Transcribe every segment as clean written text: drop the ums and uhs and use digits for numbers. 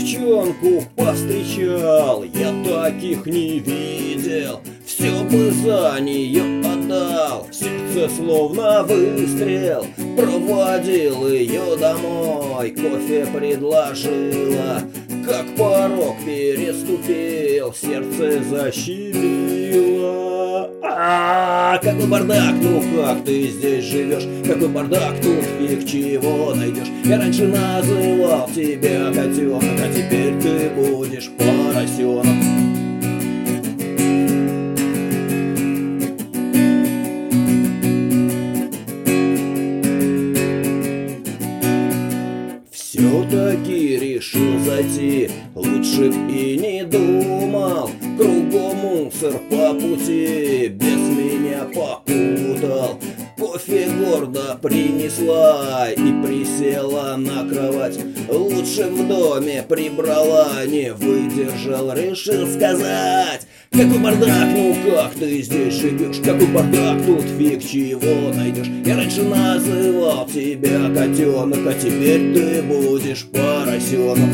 девчонку повстречал, я таких не видел, все бы за нее отдал. В сердце словно выстрел, проводил ее домой, кофе предложила, как порог переступил, сердце защемило. Какой бардак, ну как ты здесь живешь? Какой бардак, тут фиг чего найдешь. Я раньше называл тебя котенок, а теперь ты будешь поросенок. Все-таки решил зайти, лучше б и не думал. Кругом мусор по пути, без меня попутал. Кофе гордо принесла и присела на кровать. Лучше в доме прибрала, не выдержал, решил сказать. Какой бардак, ну как ты здесь живешь? Какой бардак, тут фиг чего найдешь. Я раньше называл тебя котенок, а теперь ты будешь поросенок.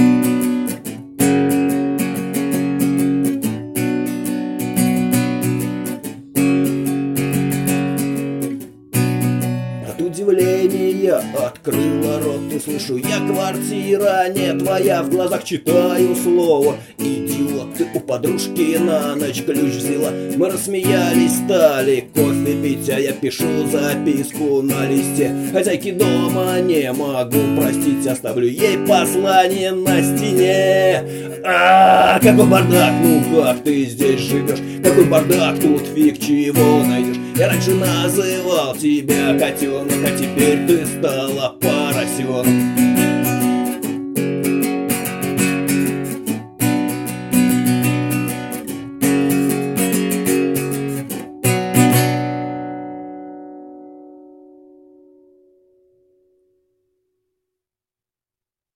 От удивления открыла рот и слышу я: квартира не твоя. В глазах читаю слово: идиот, ты у подружки на ночь ключ взяла. Мы рассмеялись, стали кофе пить, а я пишу записку на листе. Хозяйки дома не могу простить, оставлю ей послание на стене. Какой бардак, ну как ты здесь живешь? Какой бардак, тут фиг чего найдешь. Я раньше называл тебя котенок, а теперь ты стала поросенок.